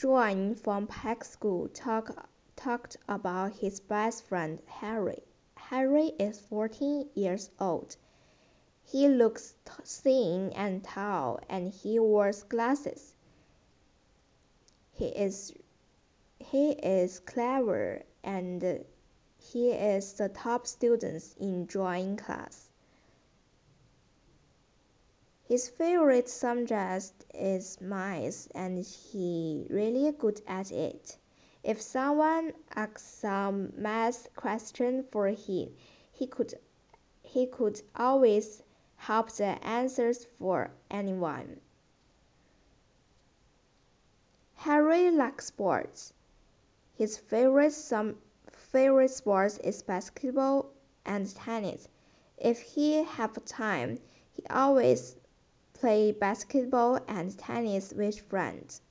John from Peck School talked about his best friend Harry. Harry is 14 years old. He looks thin and tall, and he wears glasses. He is he is clever, and he is the top student in drawing class. His favorite subject is math, and he really good at it. If someone asks some math question for him, he could he could always help the answers for anyone. Harry likes sports. His favorite sports is basketball and tennis. If he have time, he always play basketball and tennis with friends.